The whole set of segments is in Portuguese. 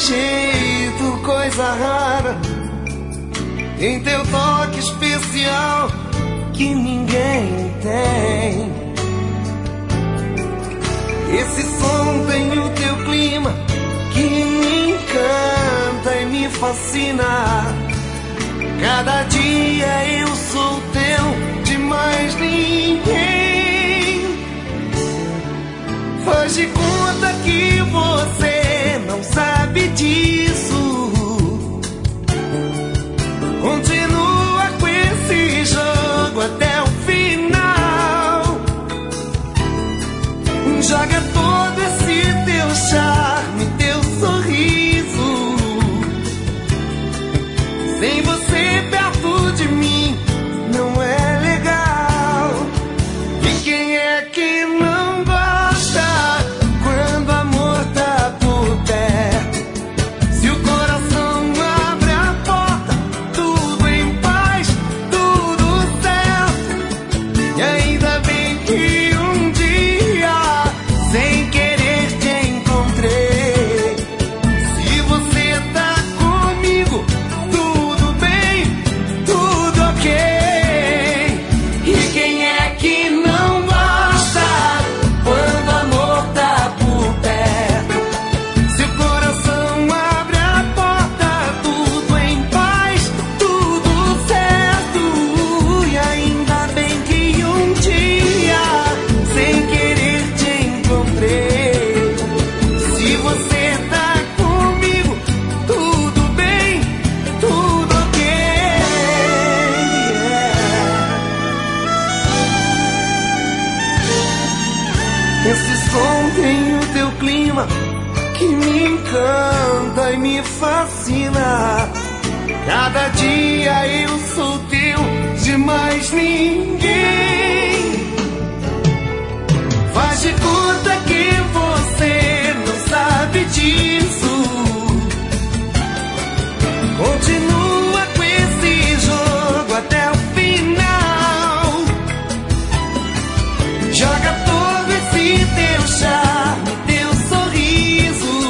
jeito, coisa rara, tem teu toque especial que ninguém tem. Esse som tem o teu clima que me encanta e me fascina. Cada dia eu sou teu, de mais ninguém. Faz de conta que você não sabe disso. Continua com esse jogo até o final. Joga todo esse teu charme, teu sorriso. Sem você perto de mim não é legal. E quem é que não gosta quando o amor tá por perto? Se o coração abre a porta, tudo em paz, tudo certo. E ainda bem que um dia, sem querer, te encontrei. Se você tá comigo, tudo bem, tudo ok. E quem é que não gosta quando o amor tá por perto? Se o coração abre a porta, tudo em paz, tudo certo. E ainda bem que um dia, sem querer, te encontrei. Se você tá comigo, tudo bem, tudo ok. Esse som tem o teu clima que me encanta e me fascina. Cada dia eu sou teu, de mais ninguém. Faz de conta que você não sabe disso. Continua com esse jogo até o final. Joga todo esse teu charme, teu sorriso.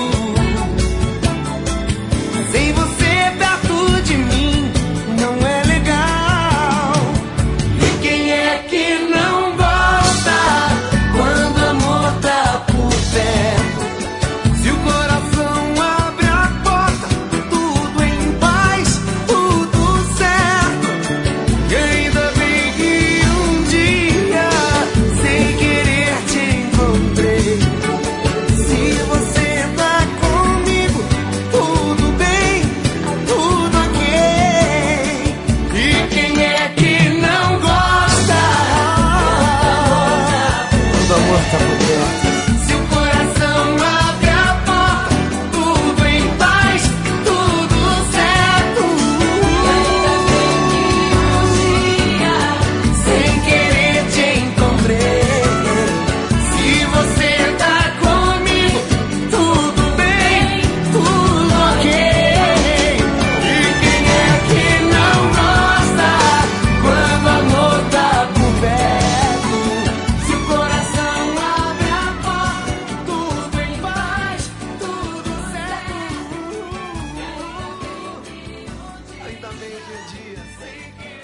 Sem você perto de mim não é legal. E quem é que não gosta quando o amor tá por perto? Se o coração abre a porta, tudo em paz, tudo certo. E ainda bem que um dia, sem querer, te encontrei. Se você tá comigo, tudo bem, tudo ok. E quem é que não gosta quando o amor tá por perto? Se o coração abre a porta, tudo em paz, tudo certo. Sem querer, te encontrei. Se você tá comigo, tudo bem, tudo ok. E quem é que não gosta quando o amor tá por perto? Se o coração abre a porta, tudo em paz, tudo certo. Ainda bem que um dia, sem querer.